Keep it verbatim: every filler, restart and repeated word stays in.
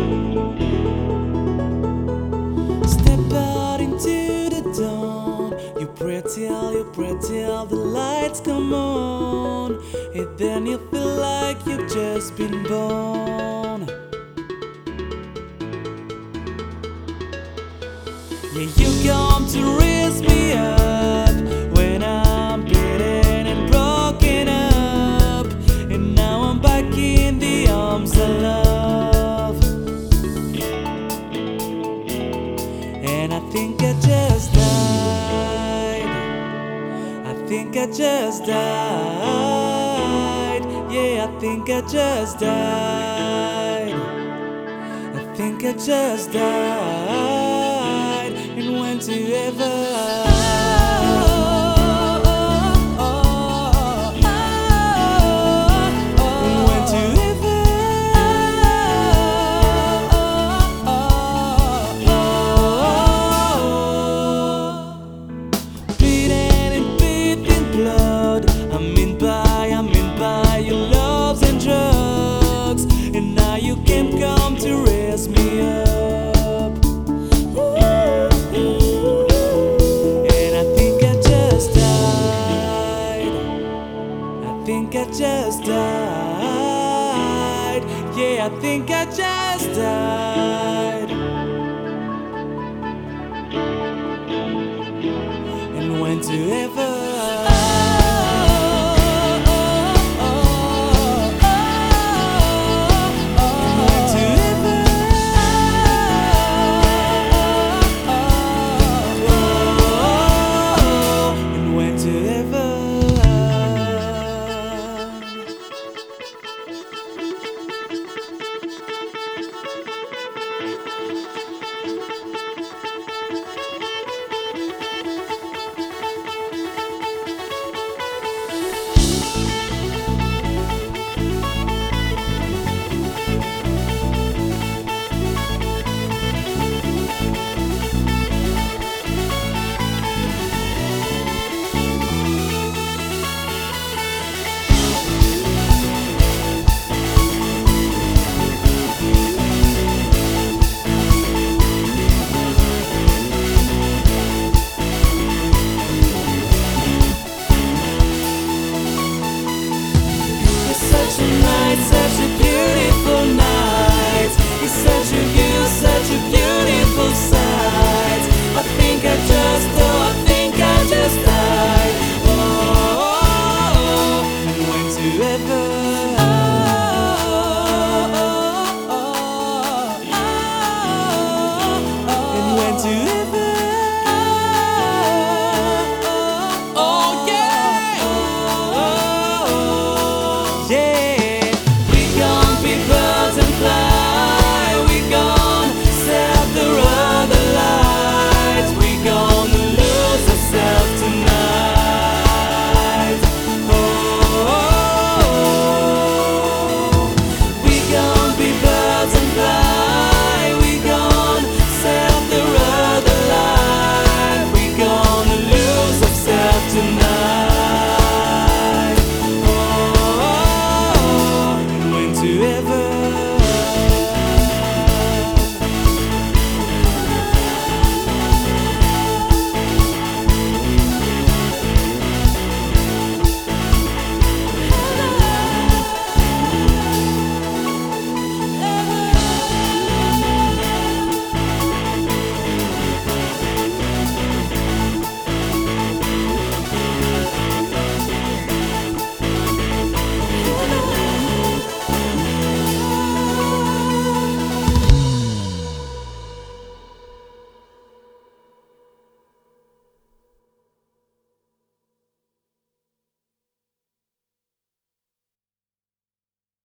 Step out into the dawn. You pray till, you pray till the lights come on. And then you feel like you've just been born. Yeah, you come to raise me up when I'm beaten and broken up. And now I'm back in the arms of love. And I think I just died. I think I just died. Yeah, I think I just died. I think I just died and went to heaven. Went to heaven. Beaten and bathed in blood. I'm in by, I'm in by your loves and drugs. And now you can come to raise me up. And I think I just died. I think I just died. Yeah, I think I just died.